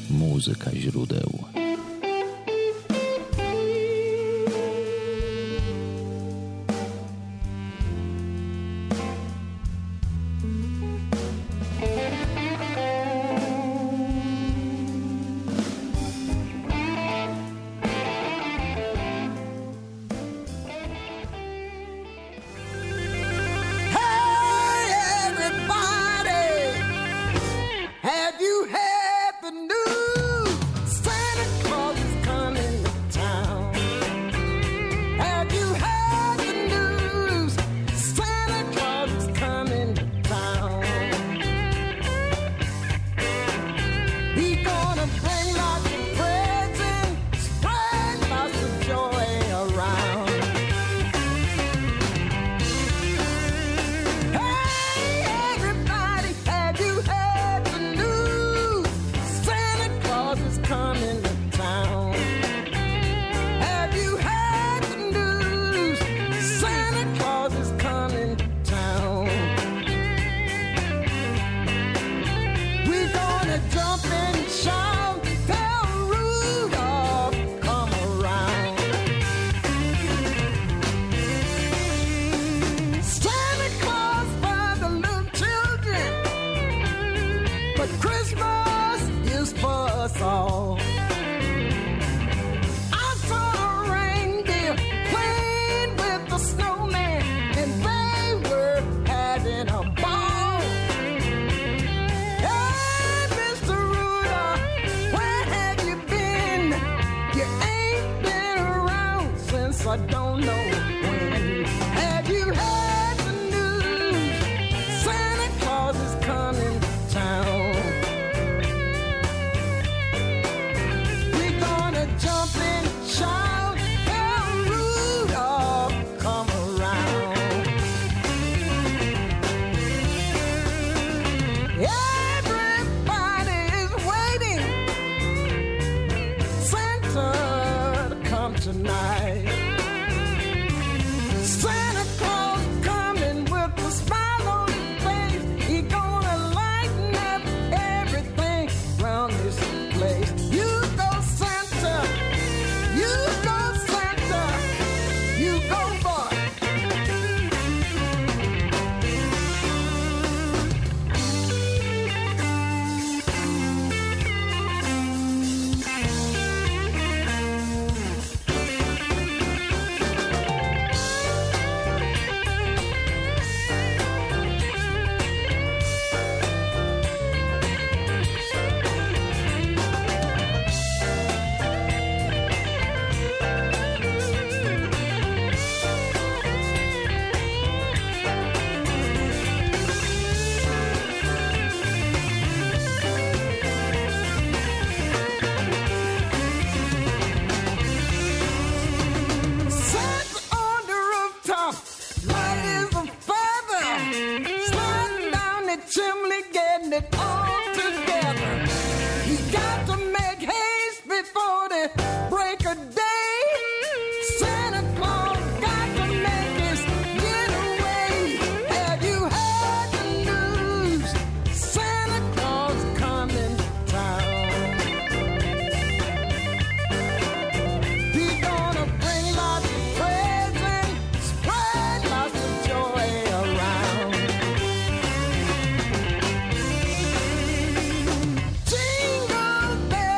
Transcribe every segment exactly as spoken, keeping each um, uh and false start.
Muzyka źródeł. Jingle bells.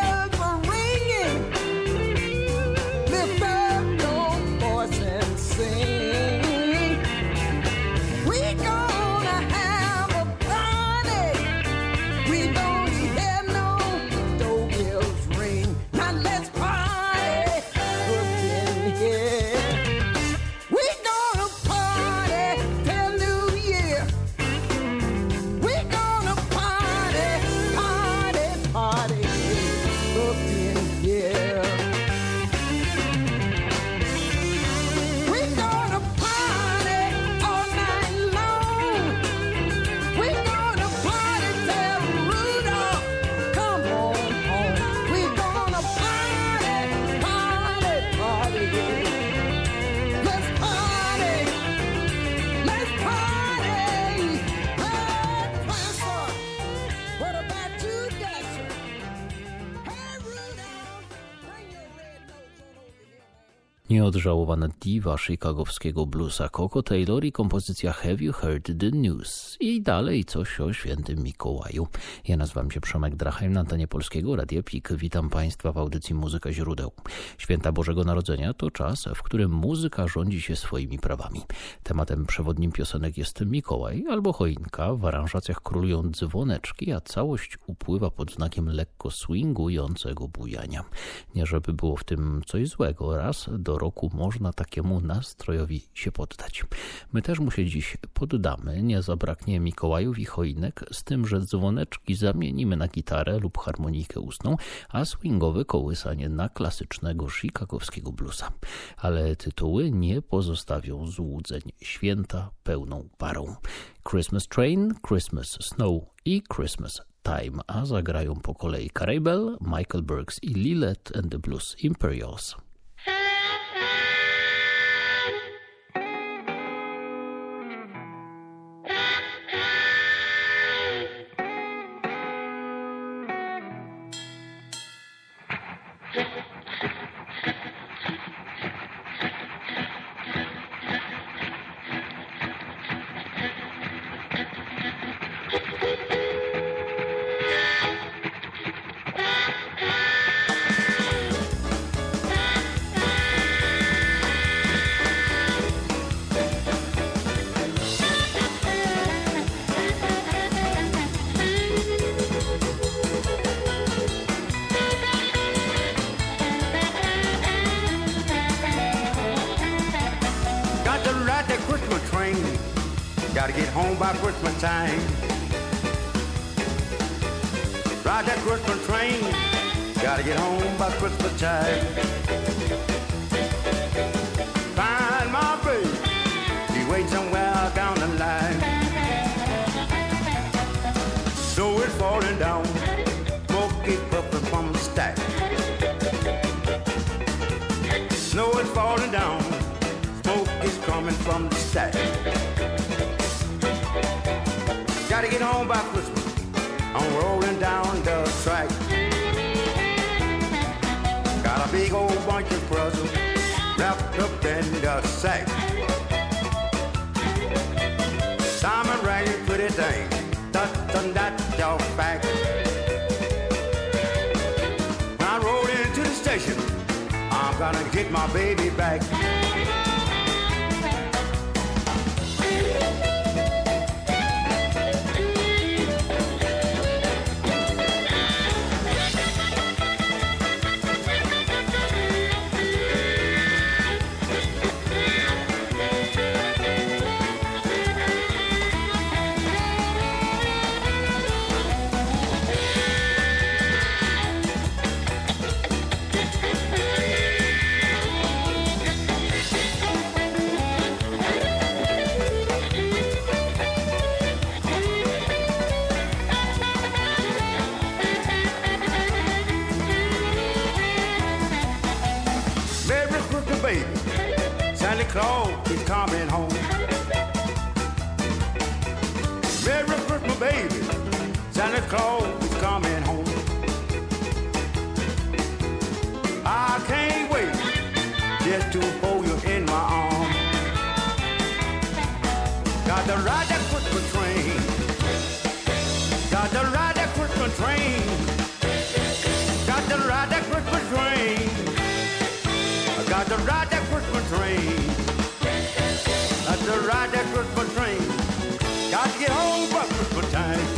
Nieodżałowana diwa chicagowskiego bluesa Coco Taylor i kompozycja Have You Heard the News? I dalej coś o świętym Mikołaju. Ja nazywam się Przemek Drachheim, na antenie Polskiego Radia Pik. Witam Państwa w audycji Muzyka Źródeł. Święta Bożego Narodzenia to czas, w którym muzyka rządzi się swoimi prawami. Tematem przewodnim piosenek jest Mikołaj albo choinka. W aranżacjach królują dzwoneczki, a całość upływa pod znakiem lekko swingującego bujania. Nie żeby było w tym coś złego, raz do roku można takiemu nastrojowi się poddać. My też mu się dziś poddamy, nie zabraknie Mikołajów i choinek, z tym, że dzwoneczki zamienimy na gitarę lub harmonikę ustną, a swingowe kołysanie na klasycznego chicagowskiego bluesa. Ale tytuły nie pozostawią złudzeń. Święta pełną parą. Christmas Train, Christmas Snow i Christmas Time, a zagrają po kolei Carey Bell, Michael Burks i Lillet and the Blues Imperials. Gotta get home by Christmas time. Ride that Christmas train. Gotta get home by Christmas time. Find my baby, she's waiting somewhere down the line. Snow is falling down, smoke is puffing from the stack. Snow is falling down, smoke is coming from the stack. Gotta get home by Christmas, I'm rolling down the track. Got a big old bunch of presents wrapped up in the sack. Simon rang a pretty thing, dun dun that's your fact. When I roll into the station, I'm gonna get my baby back. Santa Claus is coming home. Merry Christmas, baby. Santa Claus is coming home. I can't wait just to hold you in my arms. Got to ride that Christmas train. Got to ride that Christmas train. Got to ride that Christmas train. I got to ride that Christmas train. Got to ride that Christmas train. Got to get home by Christmas time.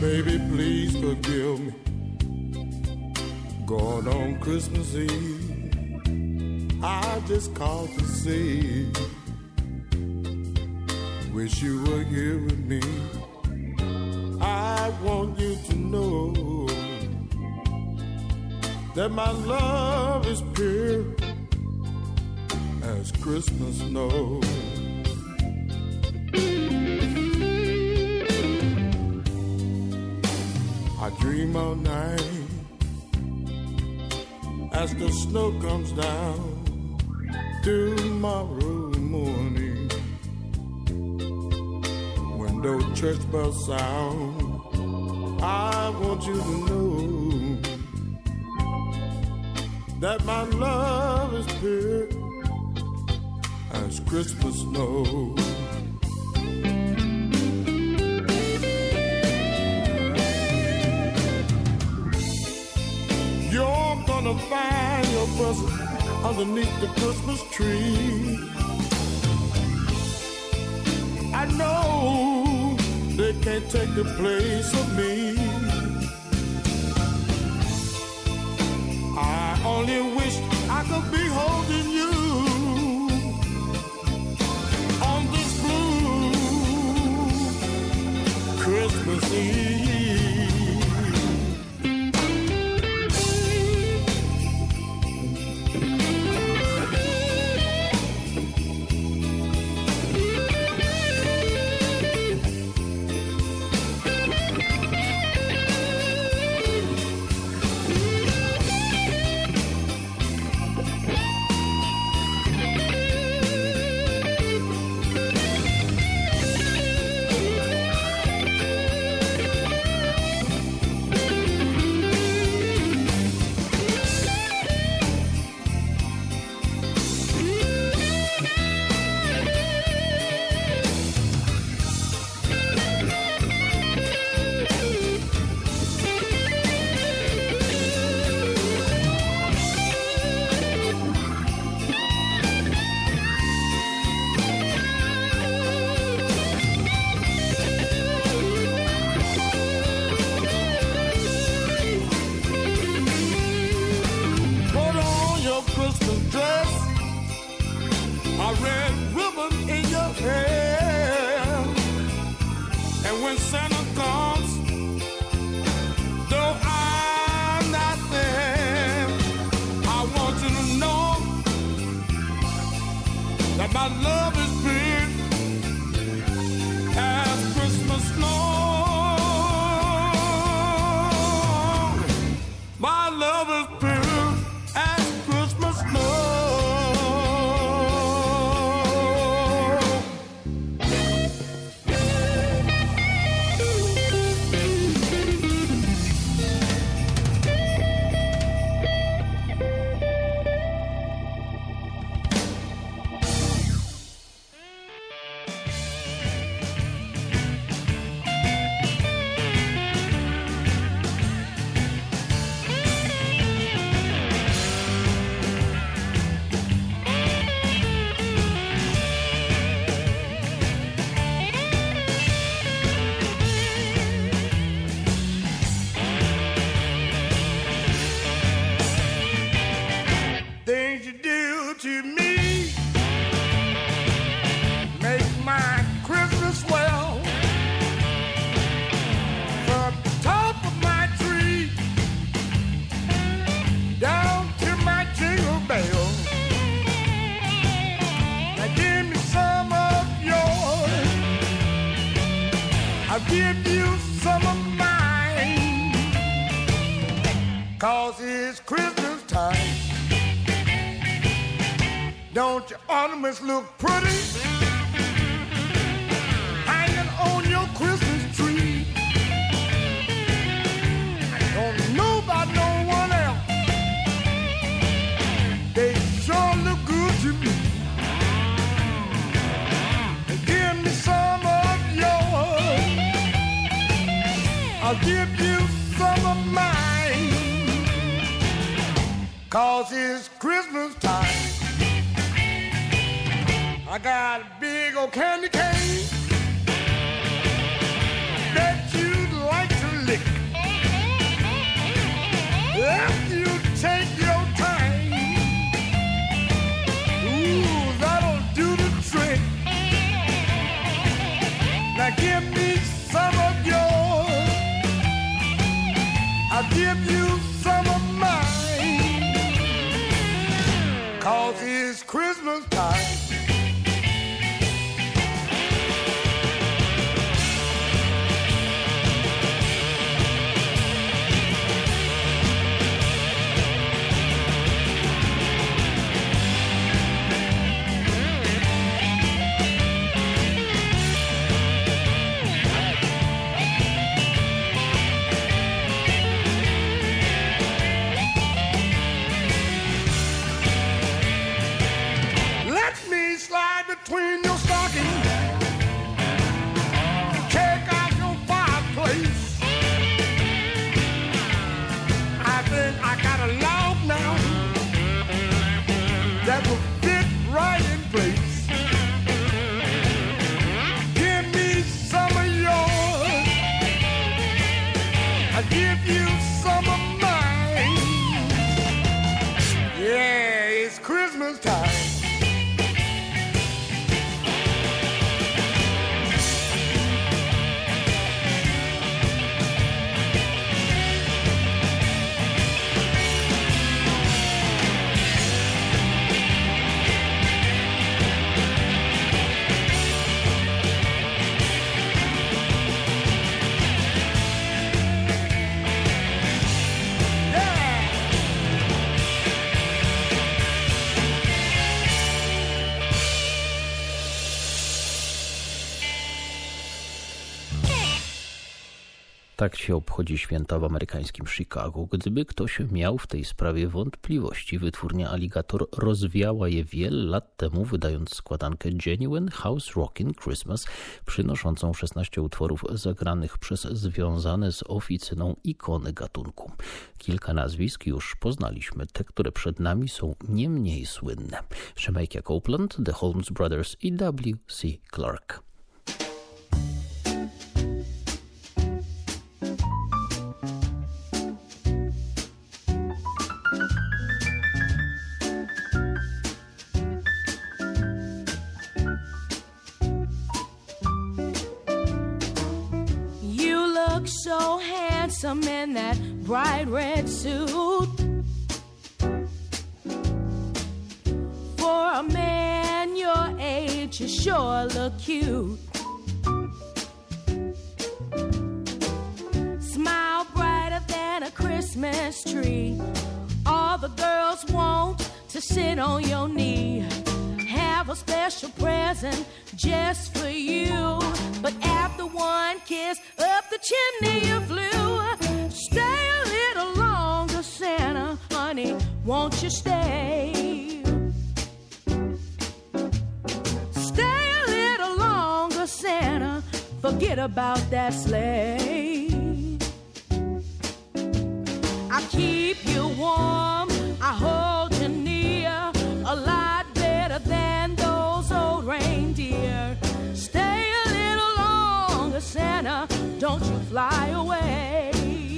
Baby, please forgive me. Going on Christmas Eve, I just called to see. Wish you were here with me. I want you to know that my love is pure as Christmas snow. I dream all night as the snow comes down tomorrow morning. When those church bells sound, I want you to know that my love is pure as Christmas snow. You're gonna find your present underneath the Christmas tree. I know they can't take the place of me. I only wish I could be holding you on this blue Christmas Eve. Don't your ornaments look pretty hanging on your Christmas tree? I don't know about no one else. They sure look good to me. Give me some of yours, I'll give you some of mine, 'cause it's Christmas time. I got a big old candy cane that you'd like to Christmas time. Between your stockings, check out your fireplace. I think I got a log now that will fit right in place. Give me some of yours, I'll give you some of mine. Yeah, it's Christmas time. Tak się obchodzi święta w amerykańskim Chicago. Gdyby ktoś miał w tej sprawie wątpliwości, wytwórnia Alligator rozwiała je wiele lat temu, wydając składankę Genuine House Rockin' Christmas, przynoszącą szesnaście utworów zagranych przez związane z oficyną ikony gatunku. Kilka nazwisk już poznaliśmy, te, które przed nami są nie mniej słynne. Jamaica Copeland, The Holmes Brothers i W C Clark. So handsome in that bright red suit. For a man your age, you sure look cute. Smile brighter than a Christmas tree. All the girls want to sit on your knee. Have a special present just for you. But after one kiss up the chimney you flew. Stay a little longer, Santa, honey, won't you stay? Stay a little longer, Santa, forget about that sleigh. I keep you warm, I hold you near, a lot better than those old reindeer. Stay a little longer, Santa, don't you fly away.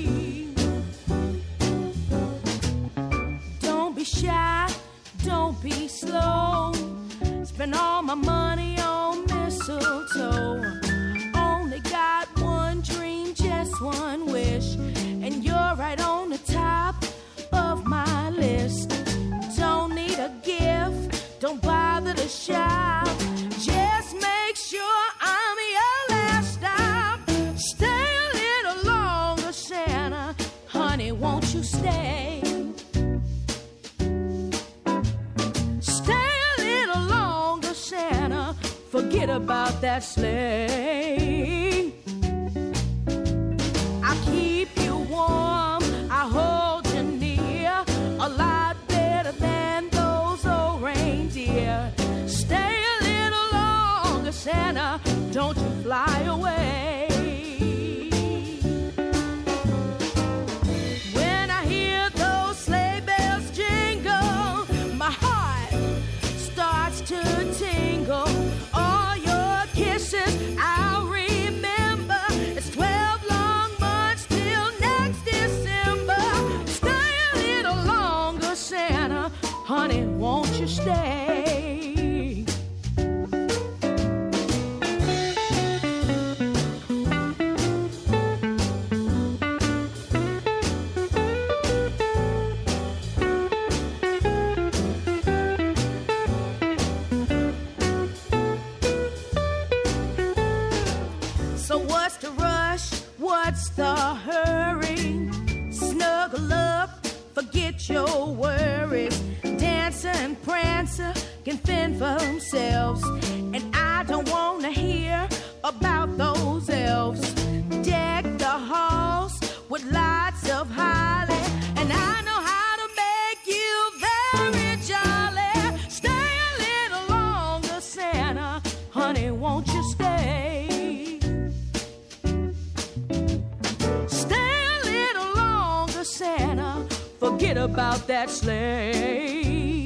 Don't be shy, don't be slow. Spend all my money on mistletoe. Only got one dream, just one wish, and you're right on the top of my list. Don't need a gift, don't bother to shop. Just make sure I'm your last stop. Stay a little longer, Santa, honey, won't you stay? Stay a little longer, Santa, forget about that sleigh. I keep you warm, I hold you near, a lot better than those old reindeer. Stay a little longer, Santa, don't you fly away. When I hear those sleigh bells jingle, my heart starts to tingle. All your kisses I'll remember. It's twelve long months till next December. Stay a little longer, Santa, honey, won't you stay? the hurry? Snuggle up, forget your worries. Dancer and Prancer can fend for themselves, and I don't want to hear about those elves. Deck the halls with lots of holly, and I know how to make you very jolly. Stay a little longer, Santa, honey, won't you stay? Stay a little longer, Santa, forget about that sleigh.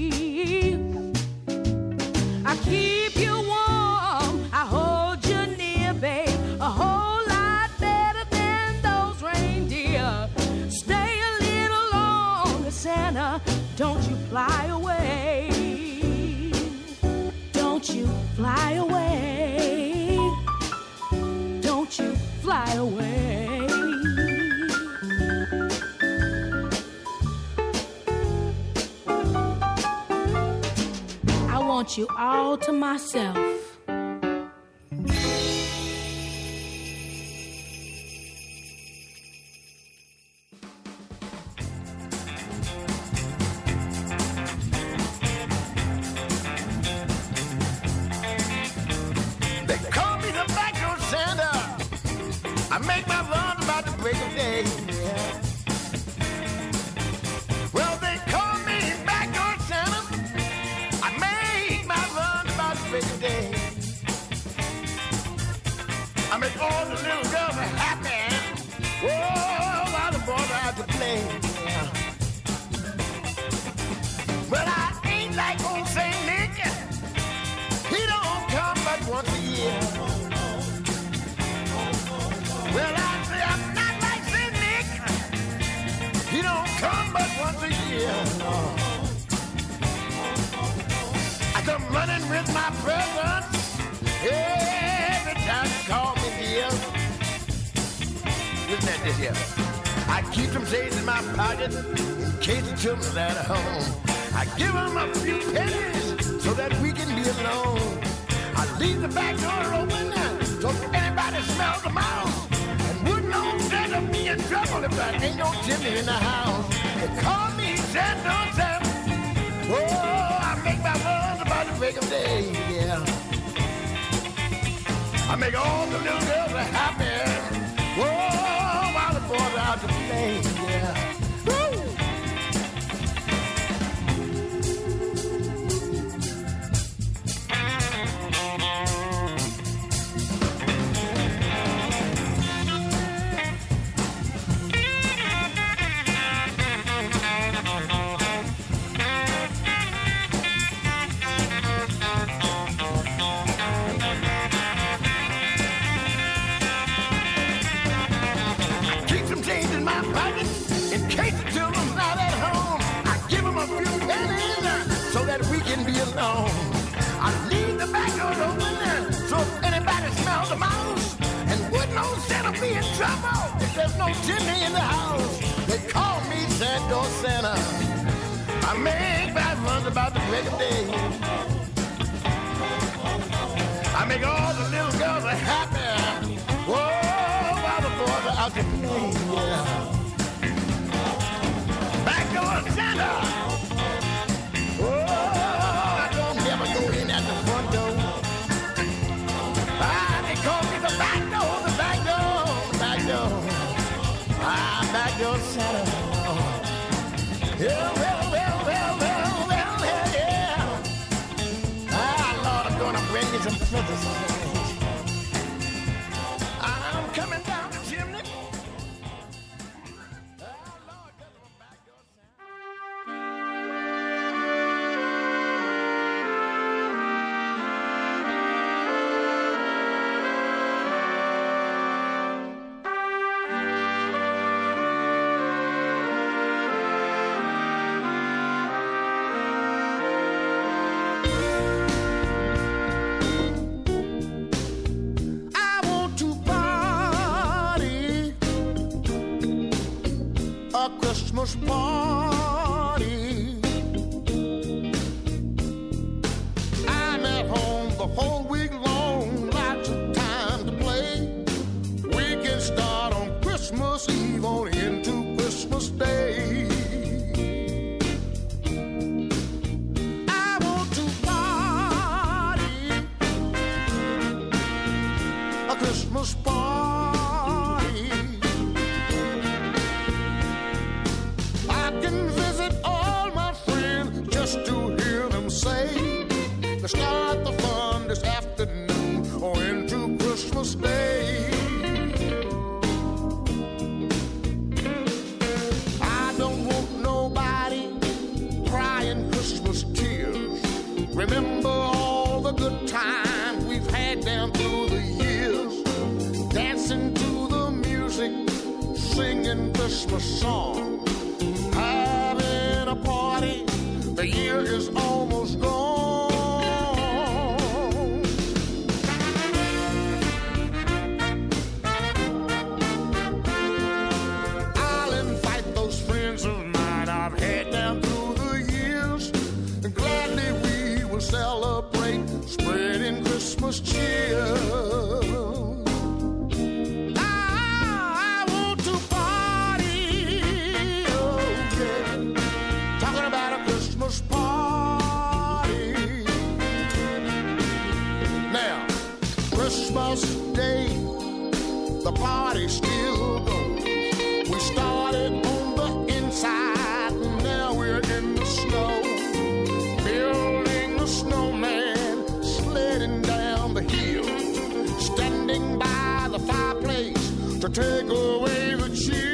I keep you warm, I hold you near, babe, a whole lot better than those reindeer. Stay a little longer, Santa, don't you fly away. Don't you fly away. Don't you fly away. I want you all to myself. They call me the backward Santa. I make my runs about the break of day. Well, they call me backward Santa. I make my runs about the break of day. I make all the little girls happy. Oh, while the boys are out to play. Well, I ain't like old Saint Nick. He don't come but once a year. Well, I say I'm not like Saint Nick. He don't come but once a year. No. I come running with my presents every time you call me dear. Listen at this here. I keep some change in my pocket in case the children are at home. I give them a few pennies so that we can be alone. I leave the back door open so anybody smells the mouse. And wouldn't no Santa be in trouble if there ain't no chimney in the house. They call me Santa Santa. Oh, I make my runs about the break of day, yeah. I make all the little girls happy. Whoa, while the boys are out to play, yeah. Woo! Keep some change in my pocket in case the children's not at home. I give them a few pennies uh, so that we can be alone. I leave the back door open uh, so if anybody smells the mouse. And wouldn't no Santa be in trouble if there's no chimney in the house. They call me Santa Santa. I make bad runs about the break of day. I make all the little girls happy. Whoa, while the boys are out to play, yeah. Back door Santa. Oh, I don't never go in at the front door. Ah, they call me the back door, the back door, the back door. Ah, back door Santa. Yeah, well, well, well, well, well, yeah, yeah. Ah, Lord, I'm gonna bring you some presents. I'm coming down the chimney. Ah, Lord, get them back door Santa. Christmas party. I'm at home the whole week long, lots of time to play. We can start on Christmas Christmas Eve on into Christmas Day. I want to party, a Christmas party. I can visit all my friends just to hear them say, let's start the fun this afternoon or into Christmas Day. I don't want nobody crying Christmas tears. Remember all the good times we've had down through the years, dancing to the music, singing Christmas songs, having a party. The year is almost gone. I'll invite those friends of mine I've had down through the years, and gladly we will celebrate, spreading Christmas cheer. Christmas Day, the party still goes. We started on the inside, now we're in the snow, building a snowman, sledding down the hill, standing by the fireplace to take away the chill.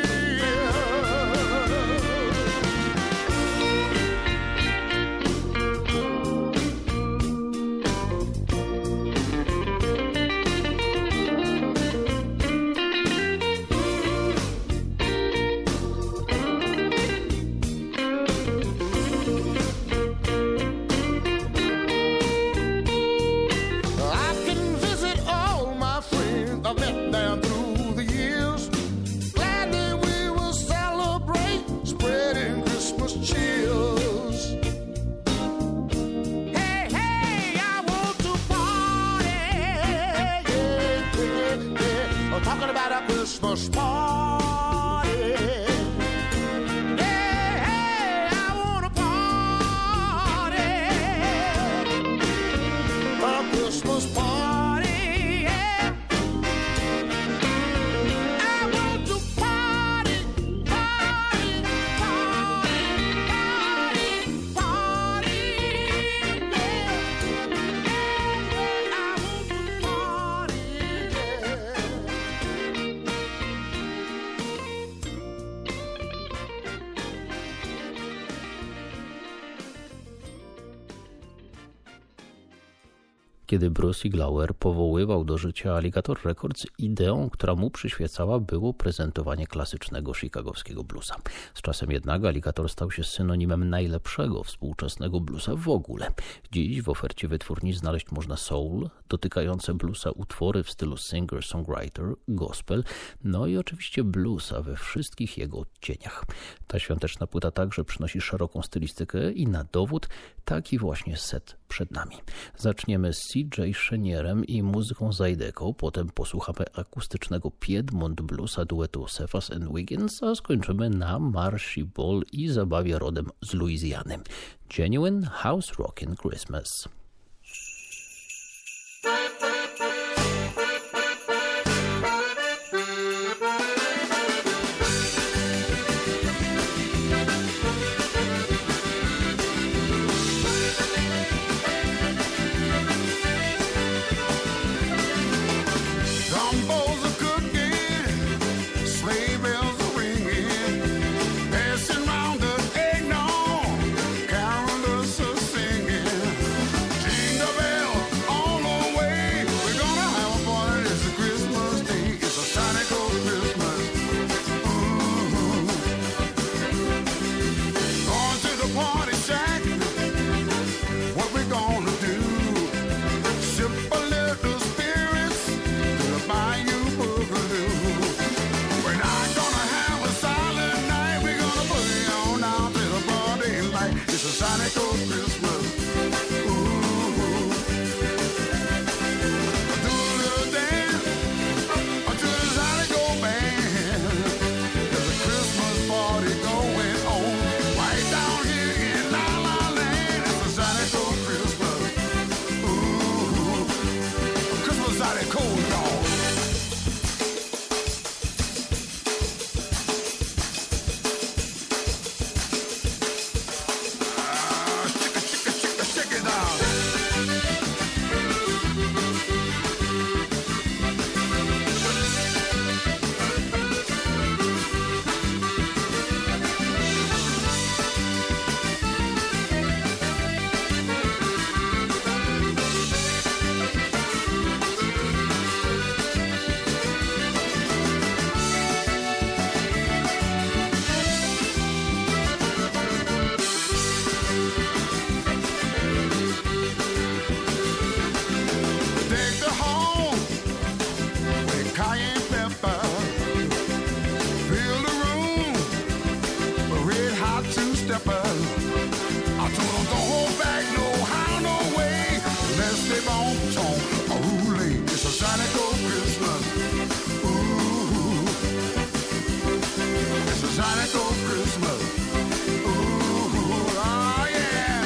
Talking about a Christmas party. Hey, hey, I want a party. A Christmas party, yeah. I want to party, party, party, party, party, yeah. I want to party, yeah. Kiedy Bruce Iglauer powoływał do życia Alligator Records, ideą, która mu przyświecała, było prezentowanie klasycznego chicagowskiego bluesa. Z czasem jednak Alligator stał się synonimem najlepszego współczesnego bluesa w ogóle. Dziś w ofercie wytwórni znaleźć można soul, dotykające bluesa utwory w stylu singer-songwriter, gospel, no i oczywiście bluesa we wszystkich jego odcieniach. Ta świąteczna płyta także przynosi szeroką stylistykę i na dowód taki właśnie set przed nami. Zaczniemy z C J Shenierem i muzyką Zydeco, potem posłuchamy akustycznego Piedmont bluesa duetu Cephas and Wiggins, a skończymy na Marshy Ball i zabawie rodem z Luizjany. Genuine House Rockin' Christmas. Passing round the eggnog, carolers are singing. Zydeco Christmas. Ooh, oh yeah.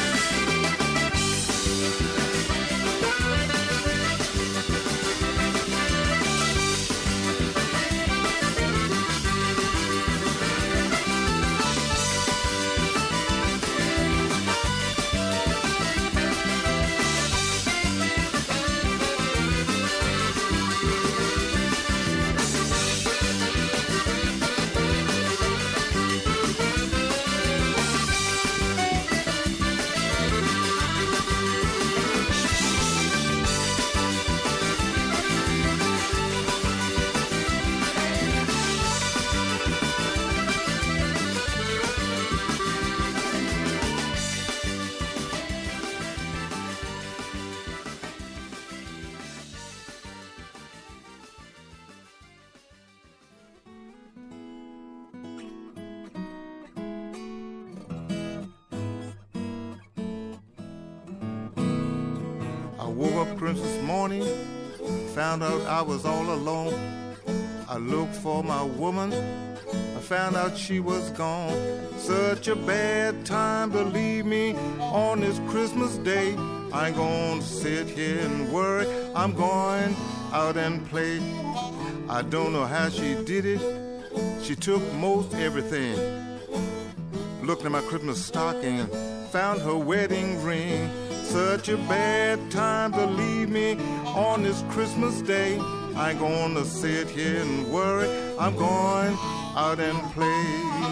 I woke up Christmas morning, found out I was all alone. I looked for my woman, I found out she was gone. Such a bad time to leave me on this Christmas day. I ain't gonna sit here and worry, I'm going out and play. I don't know how she did it, she took most everything. Looked at my Christmas stocking and found her wedding ring. Such a bad time to leave me on this Christmas day. I ain't gonna sit here and worry, I'm going out and play.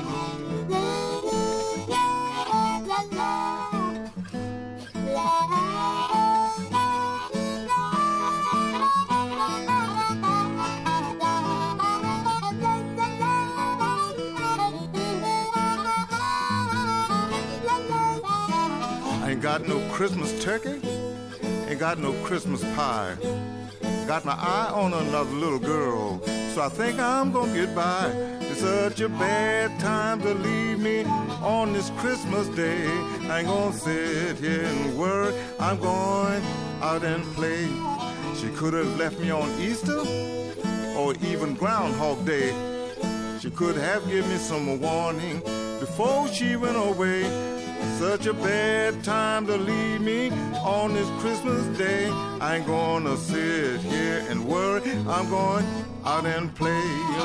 Ain't got no Christmas turkey, ain't got no Christmas pie. Got my eye on another little girl, so I think I'm gonna get by. It's such a bad time to leave me on this Christmas day. I ain't gonna sit here and worry, I'm going out and play. She could have left me on Easter or even Groundhog Day. She could have given me some warning before she went away. Such a bad time to leave me on this Christmas day. I ain't gonna sit here and worry, I'm going out and play.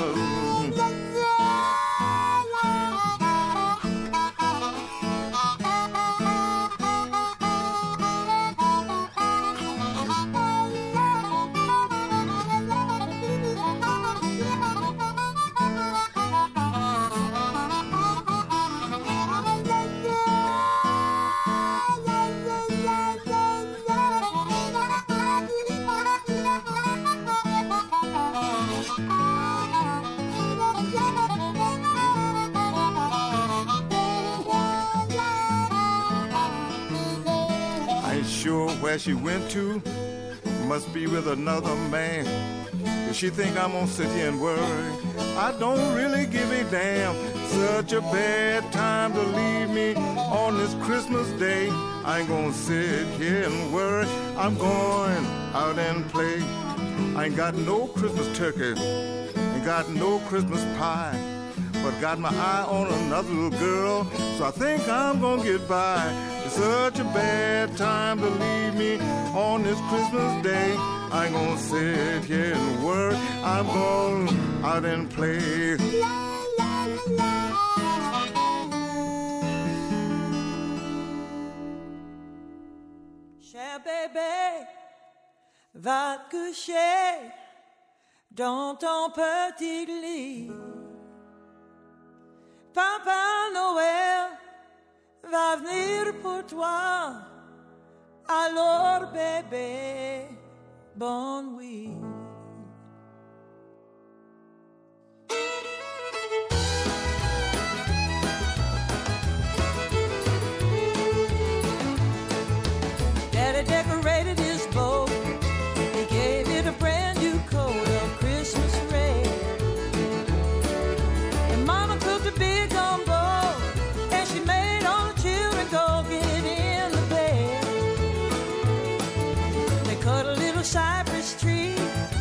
Sure where she went to, must be with another man. If she think I'm gonna sit here and worry, I don't really give a damn. Such a bad time to leave me on this Christmas day. I ain't gonna sit here and worry, I'm going out and play. I ain't got no Christmas turkey, ain't got no Christmas pie, but got my eye on another little girl, so I think I'm gonna get by. It's such a bad time to leave me on this Christmas day. I ain't gonna sit here and worry, I'm going out and play. Cher bébé, va te coucher dans ton petit lit. Papa Noël va venir pour toi. Alors bébé, bonne nuit. Daddy decorated his boat. He gave it a brand new coat of Christmas red. And Mama cooked a big gumbo, and she made all the children go get in the bed. They cut a little cypress tree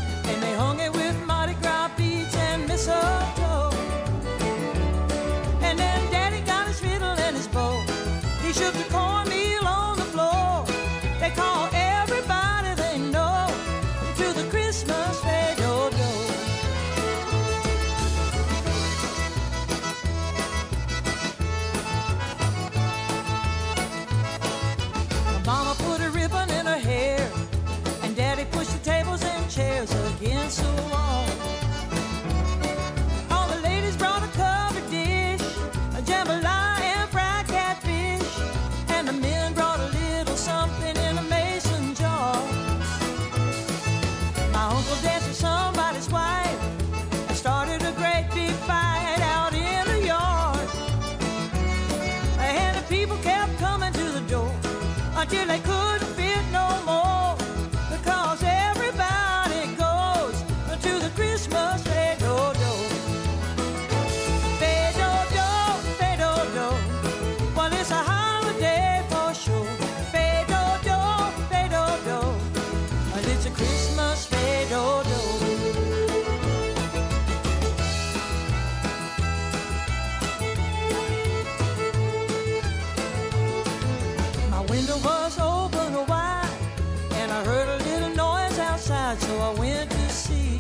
I went to see.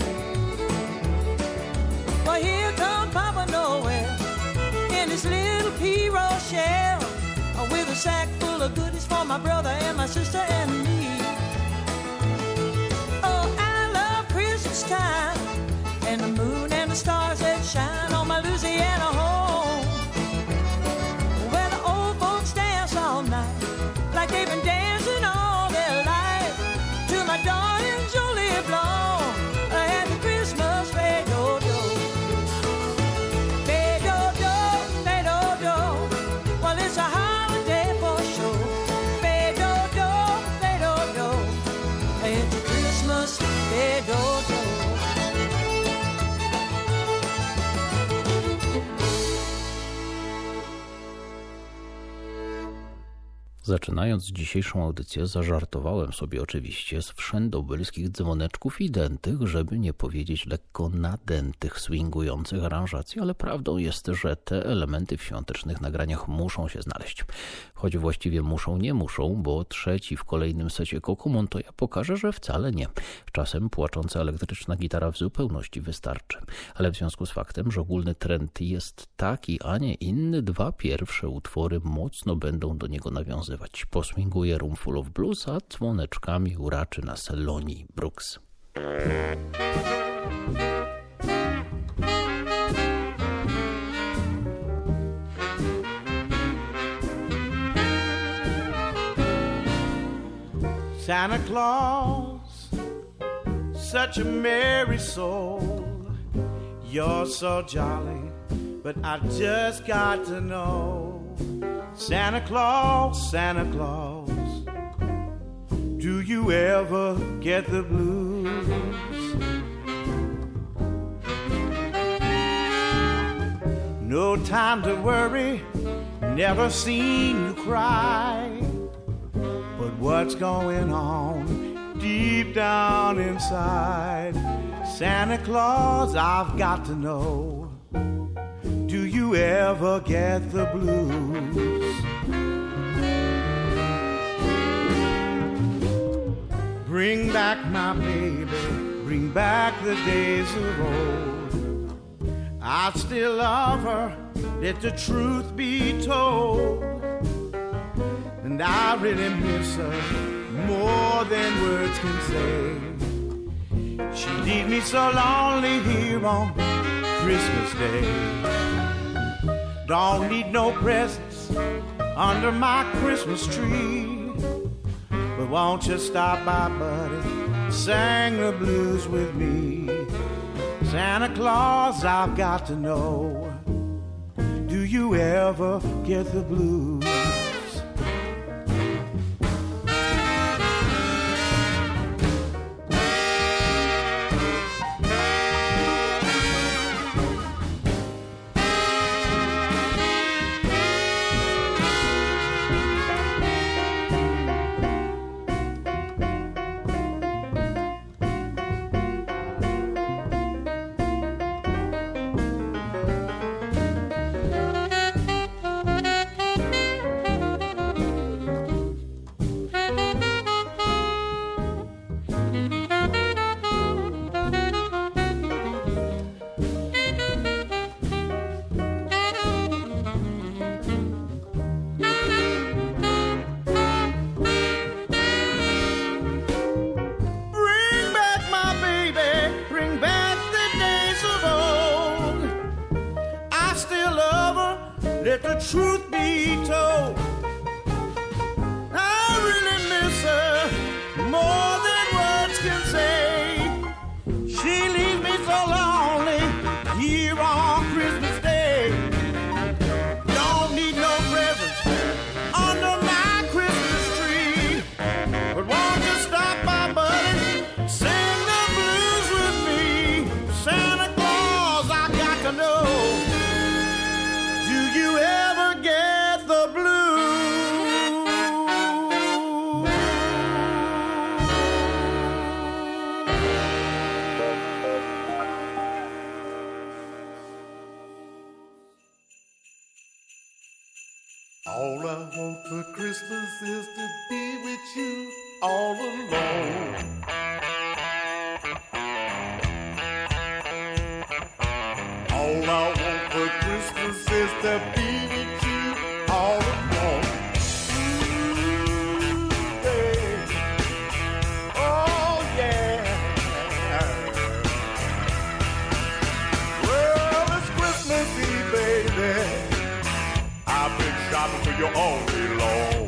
Well, here comes Papa Noel in his little P. Rochelle, with a sack full of goodies for my brother and my sister and me. Oh, I love Christmas time and the moon and the stars that shine on my Louisiana home, where the old folks dance all night like they've been dancing all their life. To my darling Jolie Blanc, a happy Christmas, fade-o-do. Fade-o-do, fade-o-do, well, it's a holiday for sure. Fade-o-do, fade-o-do, it's a Christmas, fade-o-do. Zaczynając dzisiejszą audycję, zażartowałem sobie oczywiście z wszędobylskich dzwoneczków i dętych, żeby nie powiedzieć lekko nadętych, swingujących aranżacji, ale prawdą jest, że te elementy w świątecznych nagraniach muszą się znaleźć. Choć właściwie muszą, nie muszą, bo trzeci w kolejnym secie Coco Montoya pokaże, że wcale nie. Czasem płacząca elektryczna gitara w zupełności wystarczy. Ale w związku z faktem, że ogólny trend jest taki, a nie inny, dwa pierwsze utwory mocno będą do niego nawiązywać. Poswinguje Room Full of Blues, a dzwoneczkami uraczy nas Lonnie Brooks. Santa Claus, such a merry soul. You're so jolly, but I just got to know. Santa Claus, Santa Claus, do you ever get the blues? No time to worry, never seen you cry. But what's going on deep down inside? Santa Claus, I've got to know. Do you ever get the blues? Bring back my baby, bring back the days of old. I still love her, let the truth be told. And I really miss her more than words can say. She leaves me so lonely here on Christmas Day. Don't need no presents under my Christmas tree, but won't you stop by, buddy, sing the blues with me. Santa Claus, I've got to know, do you ever get the blues? Let the truth be told, I really miss her more than words can say. She leaves me so lonely here on Christmas Day. Don't need no presents under my Christmas tree, but won't you stop by, buddy, sing the blues with me. Santa Claus, I got to know, do you ever get the blues? All I want for Christmas is to be with you all alone. All I want for Christmas is to be with you all alone. Ooh, baby. Oh, yeah. Well, it's Christmas Eve, baby. I've been shopping for you all day long.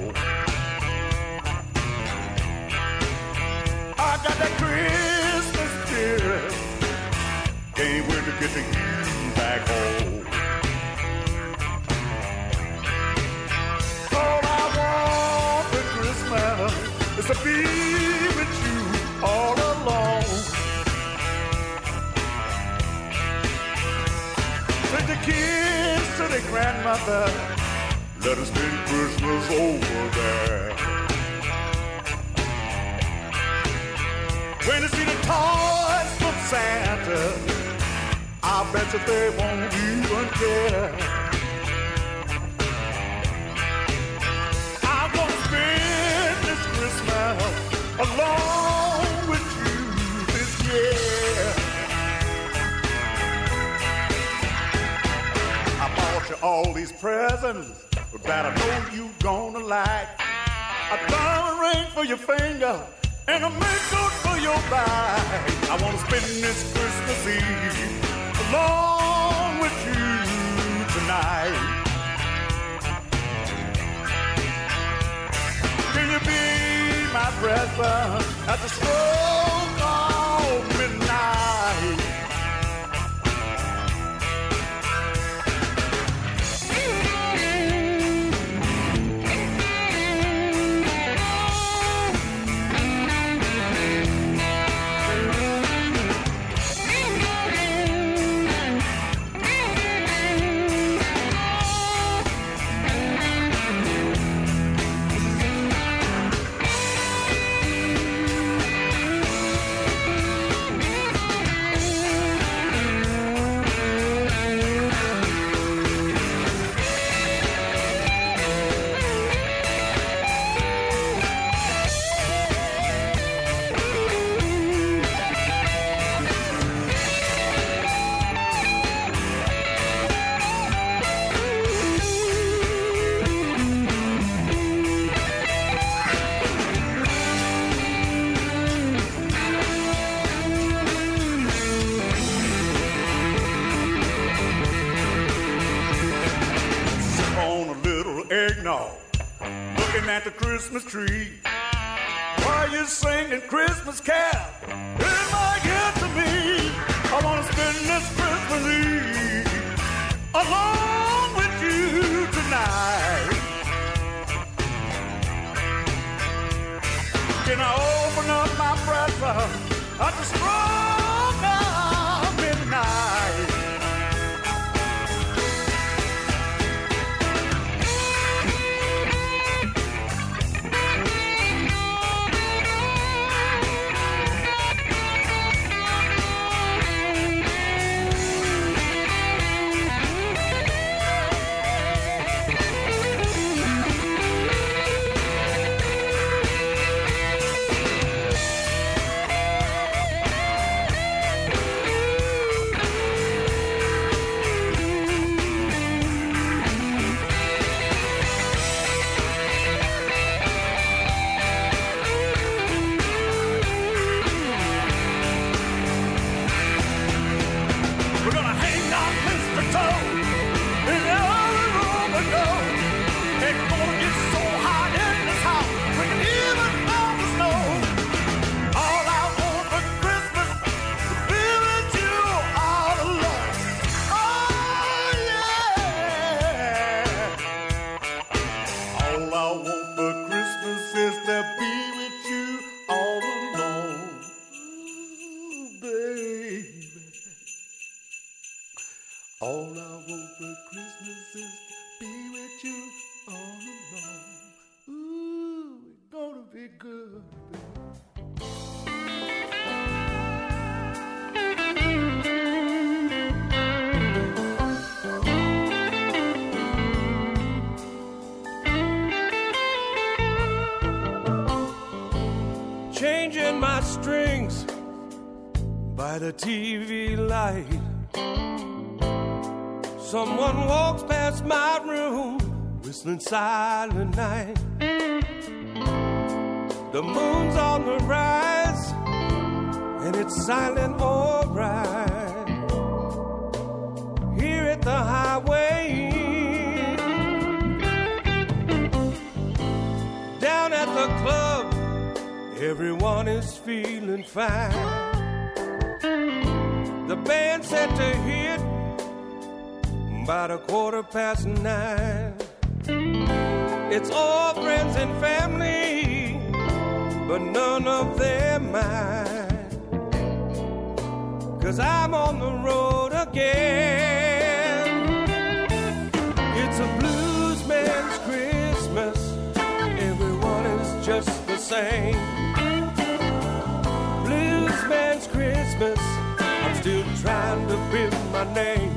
I got that Christmas spirit. Can't wait to get to you back home. All I want for Christmas is to be with you all alone. Take the kids to their grandmother. Let us spend Christmas over there. When you see the toys from Santa, I bet you they won't even care. I'm gonna spend this Christmas alone with you this year. I bought you all these presents that I know you gonna like. A diamond ring for your finger and a makeup for your bag. I wanna spend this Christmas Eve along with you tonight. Can you be my present at the stroke of midnight? Looking at the Christmas tree while you're singing Christmas carol in my ear to me. I want to spend this Christmas Eve along with you tonight. Can I open up my present at the stroke of midnight? Changing my strings by the T V light, Someone walks past my room, whistling Silent Night. The moon's on the rise, and it's silent alright. Here at the highway, down at the club, everyone is feeling fine. The band set to hit about a quarter past nine. It's all friends and family, but none of them mine. 'Cause I'm on the road again. It's a blues man's Christmas. Everyone is just the same. Blues man's Christmas. I'm still trying to build my name.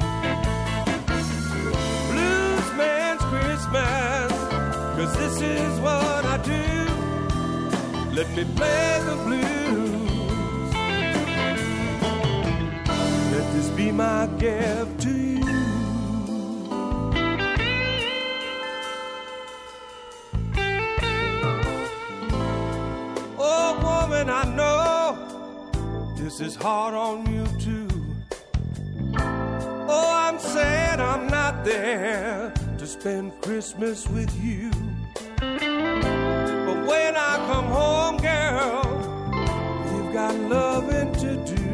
Blues man's Christmas, 'cause this is what I do. Let me play the blues. Let this be my gift to you. Oh, woman, I know this is hard on you too. Oh, I'm sad I'm not there to spend Christmas with you. But when I come home, girl, you've got loving to do.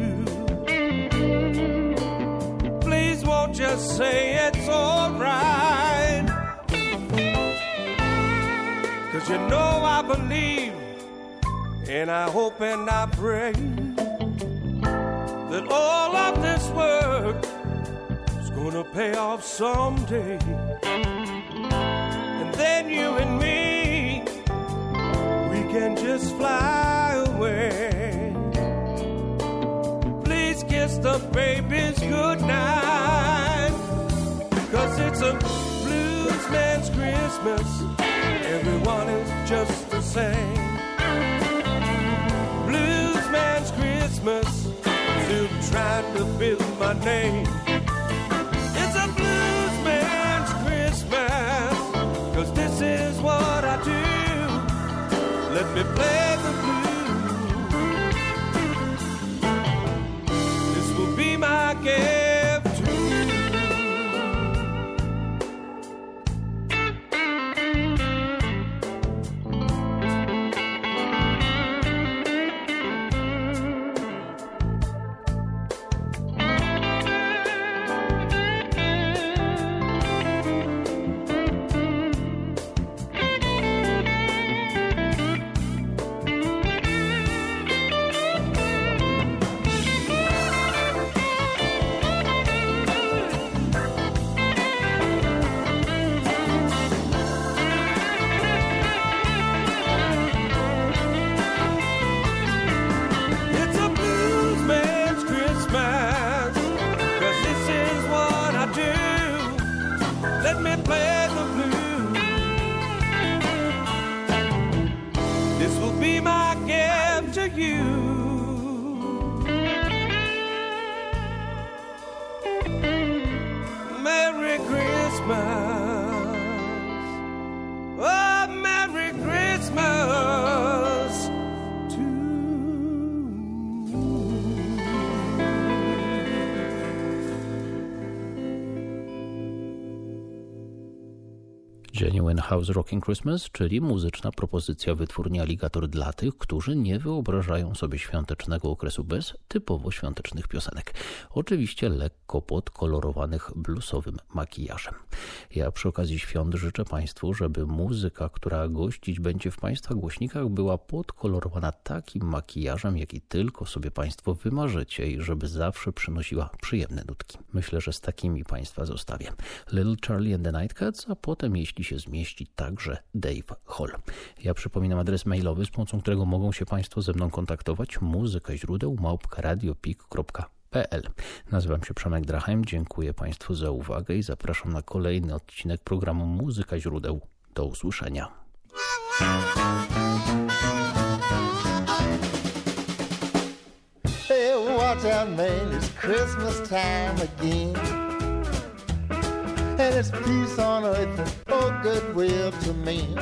Please won't you say it's alright? 'Cause you know I believe, and I hope and I pray that all of this work is gonna pay off someday. And then you and me, we can just fly away. Please kiss the babies goodnight, 'cause it's a blues man's Christmas. Everyone is just the same. Blues man's Christmas. Still trying to build my name. It's a blues man's Christmas, 'cause this is what I do. Let me play the blues. This will be my gift to you. Genuine House Rocking Christmas, czyli muzyczna propozycja wytwórni Alligator dla tych, którzy nie wyobrażają sobie świątecznego okresu bez typowo świątecznych piosenek. Oczywiście lekko podkolorowanych bluesowym makijażem. Ja przy okazji świąt życzę Państwu, żeby muzyka, która gościć będzie w Państwa głośnikach, była podkolorowana takim makijażem, jaki tylko sobie Państwo wymarzycie i żeby zawsze przynosiła przyjemne nutki. Myślę, że z takimi Państwa zostawię. Little Charlie and the Nightcats, a potem, jeśli się zmieści, także Dave Hall. Ja przypominam adres mailowy, z pomocą którego mogą się Państwo ze mną kontaktować. Muzyka źródeł małpka radiopik kropka p l. Nazywam się Przemek Drachem, dziękuję Państwu za uwagę i zapraszam na kolejny odcinek programu Muzyka źródeł. Do usłyszenia. Hey, watch out, man, it's Christmas time again. and it's peace on earth and oh goodwill to men.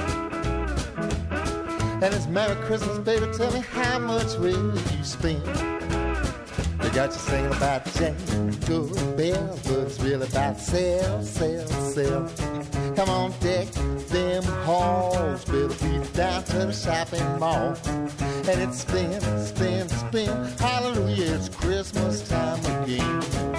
And it's Merry Christmas, baby, tell me how much will you spend? They got you singing about jingle bells, but it's really about sell, sell, sell. Come on, deck them halls, better beat down to the shopping mall. And it's spin, spin, spin, hallelujah, it's Christmas time again.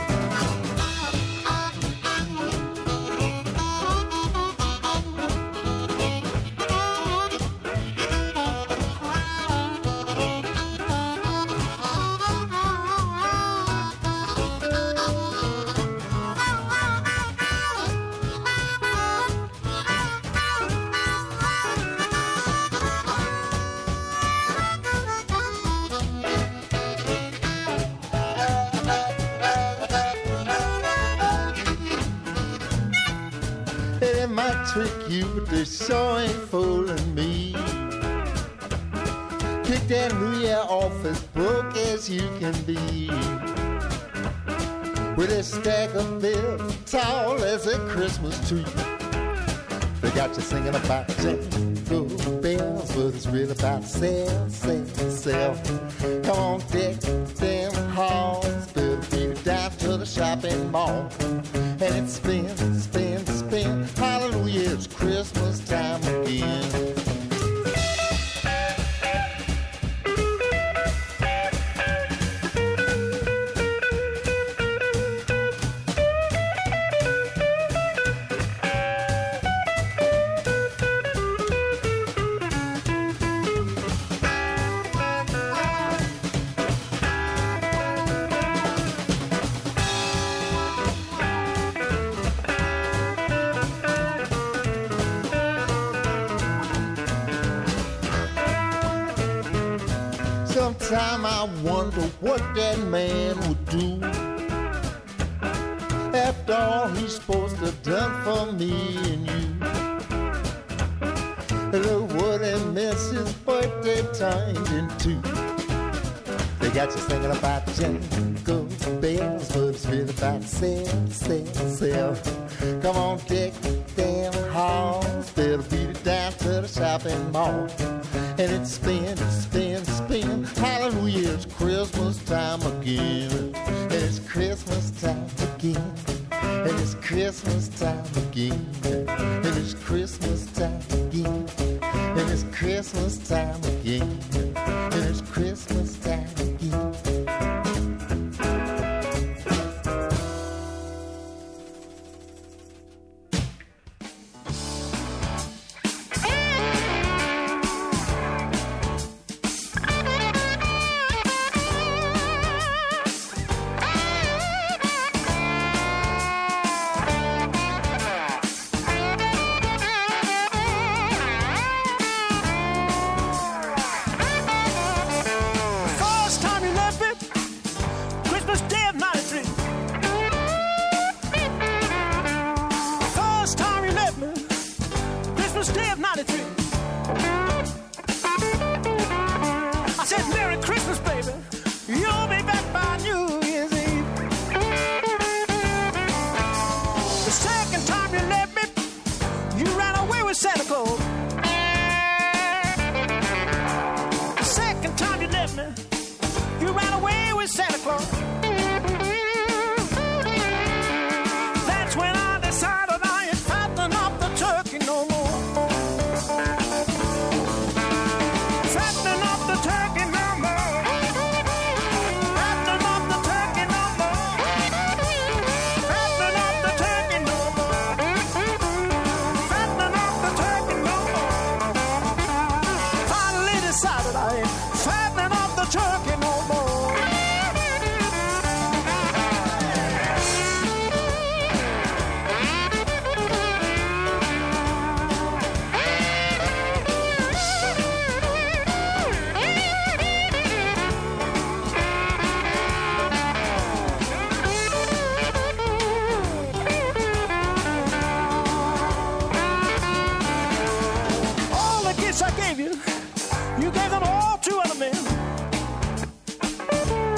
Trick you, but they sure ain't fooling me. Kick that New Year off as broke as you can be. With a stack of bills tall as a Christmas tree. They got you singing about jingle bells, but it's really about sell, sell, sell. Come on, deck them halls, better beat it down to the shopping mall. And it's spin, spin, spin, hallelujah, it's Christmas time again. Sometime I wonder what that man would do after all he's supposed to have done for me and you. Look what a mess his birthday turned into. They got you singing about jingle bells, but it's really about sell, sell, sell. Come on, deck them halls, better beat it down to the shopping mall. And it's spin, spin, spin, hallelujah, it's Christmas time again. And it's Christmas time again. And it's Christmas time again. And it's Christmas time again. And it's Christmas time again. And it's Christmas time again.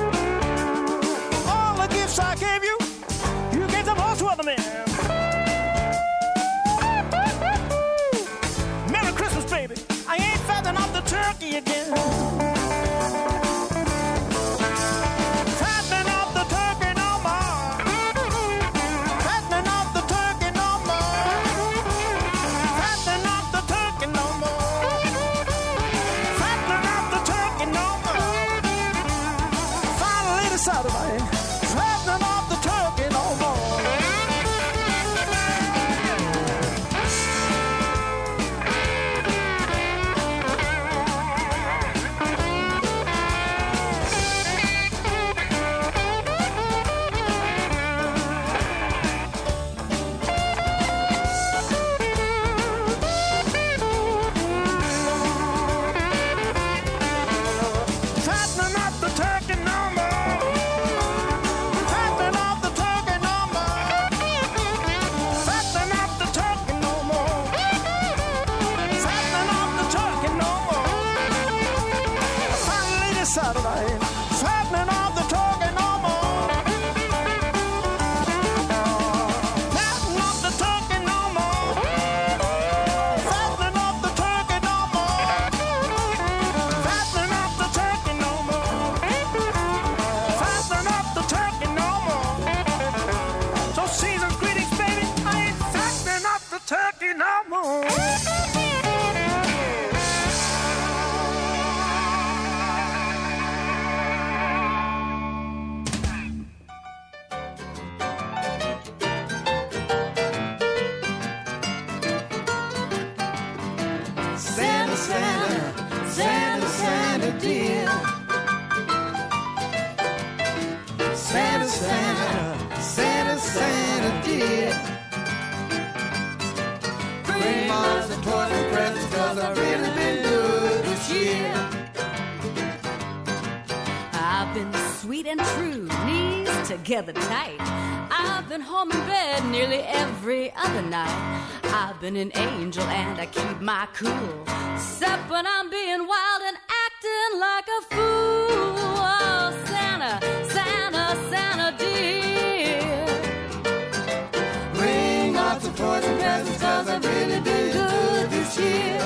I gave you, you gave them all to other men. turkey again. Fattening up the turkey no more. Fattening up the turkey no more. Fattening up the turkey no more. Fattening up the turkey no more. Finally decided I ain't fattening up the turkey no more. Fattening up the turkey no more. Fattening up the turkey no more. Fattening up the turkey no more. Fattening up the turkey no more. I finally decided I ain't fattening up the turkey no more. Fattening up the turkey no more. Fattening up the turkey no more. Fattening up the turkey no more. Fattening up the turkey no more. So season's greetings, baby. I ain't fattening up the turkey no more. Santa, Santa, Santa, Santa dear. Santa, Santa, Santa, Santa dear. Bring lots of toys and presents, 'cause I've really been good this year. I've been sweet and true, knees together tight. I've been home in bed nearly every other night. I've been an angel and I keep my cool, except when I'm being wild and acting like a fool. Oh, Santa, Santa, Santa dear. Bring lots of toys and presents, 'cause I've really been good this year.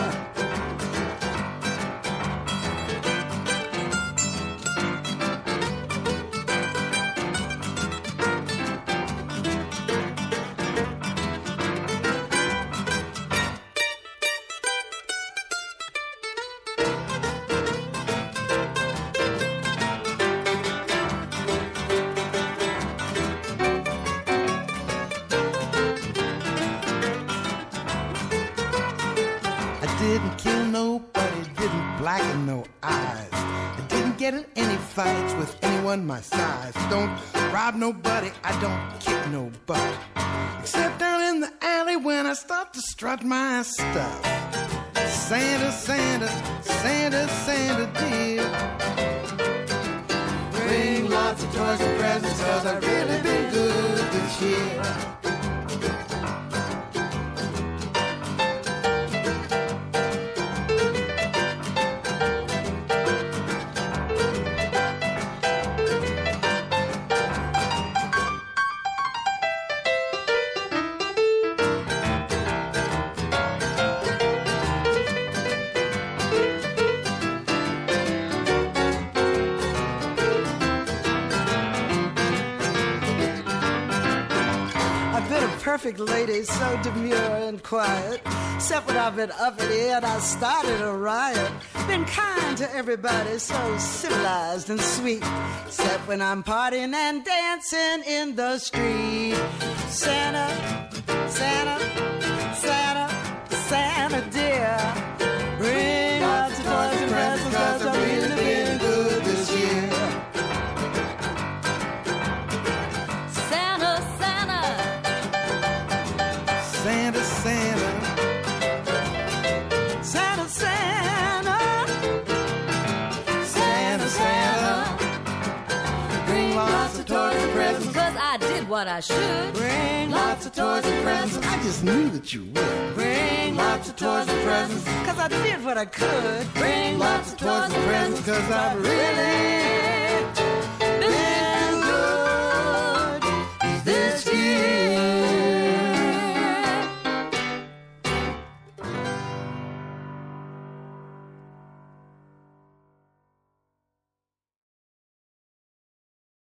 I didn't kill nobody, didn't blacken no eyes. I didn't get in any fights with anyone my size. Don't rob nobody, I don't kick no butt. Except down in the alley when I start to strut my stuff. Santa, Santa, Santa, Santa dear. Bring lots of toys and presents, 'cause I've really been good this year. Perfect lady, so demure and quiet. Except when I've been up in here and I started a riot. Been kind to everybody, so civilized and sweet. Except when I'm partying and dancing in the street. Santa, Santa, Santa, Santa dear. Bring lots of toys and presents, 'cause I've really been good this year. Santa, Santa, Santa, Santa, Santa, Santa, Santa, Santa. Bring lots of toys and presents, 'cause I did what I should. bring lots of toys and presents. I just knew that you would. Bring lots of toys and presents, 'cause I did what I could. bring lots of toys and presents, 'cause I've really